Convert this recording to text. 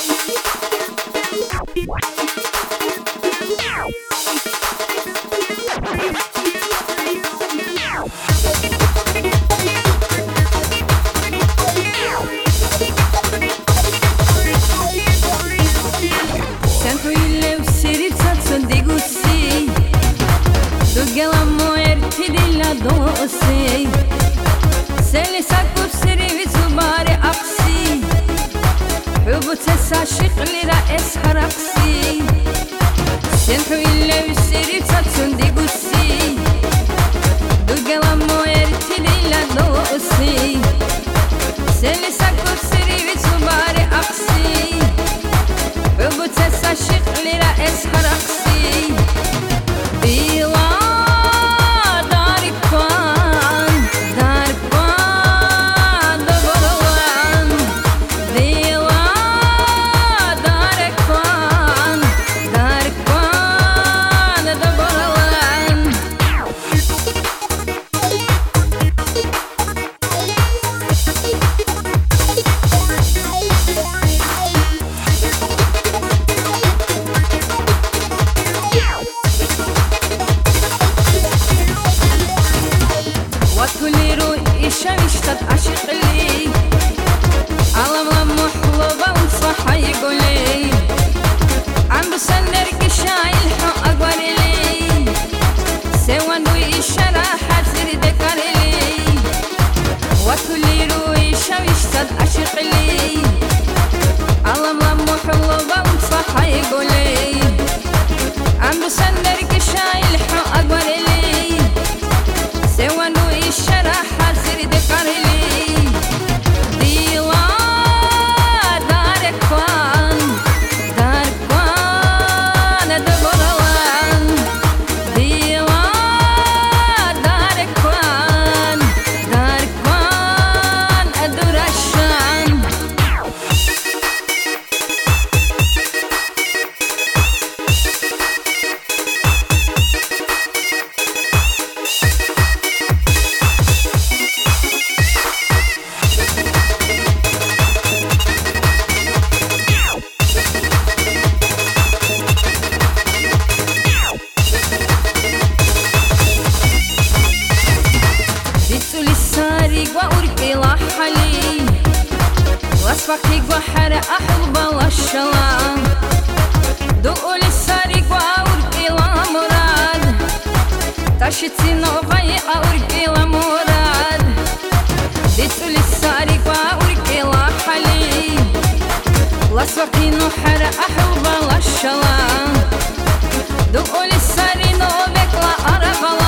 dosi Seli sakub siri vizubare aksi Hubu tesa shiqli ra es haraksi Sentu ille siri tatsun digusi Dugelamo ertidilla dosi Seli sakub siri vizubare aksi Hubu tesa shiqli ra es haraksi Dila شمشتت عشق لي علم لما حلوبة وصحة يقولي عم بسندر كشاي الحق أقوال لي سوان دوي الشراحة تريد كارلي وكل روي شمشتت عشق لي علم لما حلوبة وصحة يقولي عم بسندر كشاي الحق أقوال لي سوان دوي الشراحة de Carli Dila Darkwan de Boralan Dila Darkwan Adurashan واسفقي وحرق أحلبة والشلام دقوا للسارق وأورقي لمراد تشتي نوغي أورقي لمراد دقوا للسارق وأورقي لحلي واسفقي نحرق أحلبة والشلام دقوا للسارق نوبك لأرغ